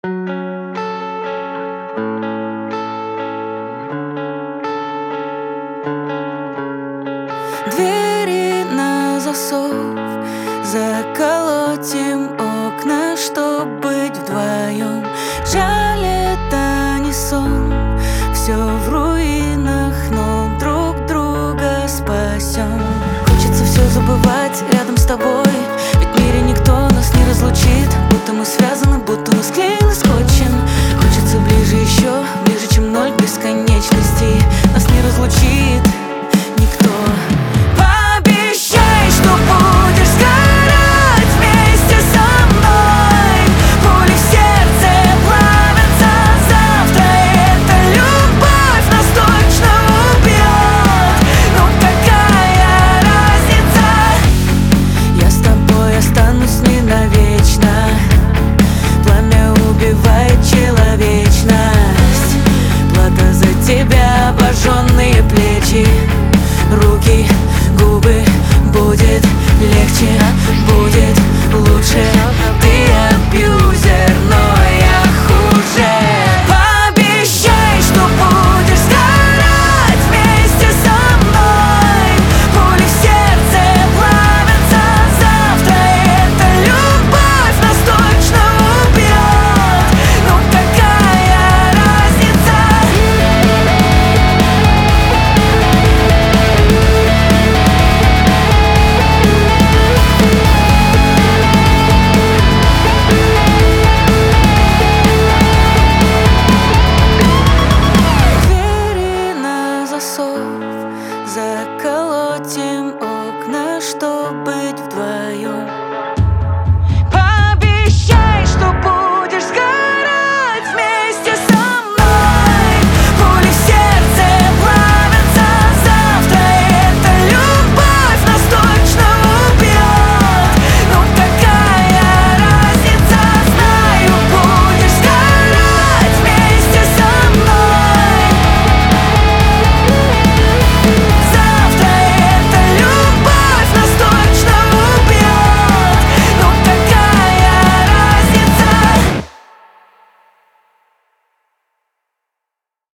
Двери на засов, заколотим окна, чтоб быть вдвоем. Жаль, это не сон, все в руинах, но друг друга спасем. Хочется все забывать рядом с тобой, ведь в мире никто нас не разлучит. Будто мы связаны, будто мы склеены скотчем. Хочется ближе еще, ближе, чем ноль бесконечности. Нас не разлучит никто. Пообещай, что будешь сгорать вместе со мной. Пули в сердце плавятся завтра. Эта любовь нас точно убьет. Но какая разница? Я с тобой останусь не навечно. Пламя убивает человечность. Плата за тебя, обожженные плечи, руки, губы. Будет легче, будет лучше.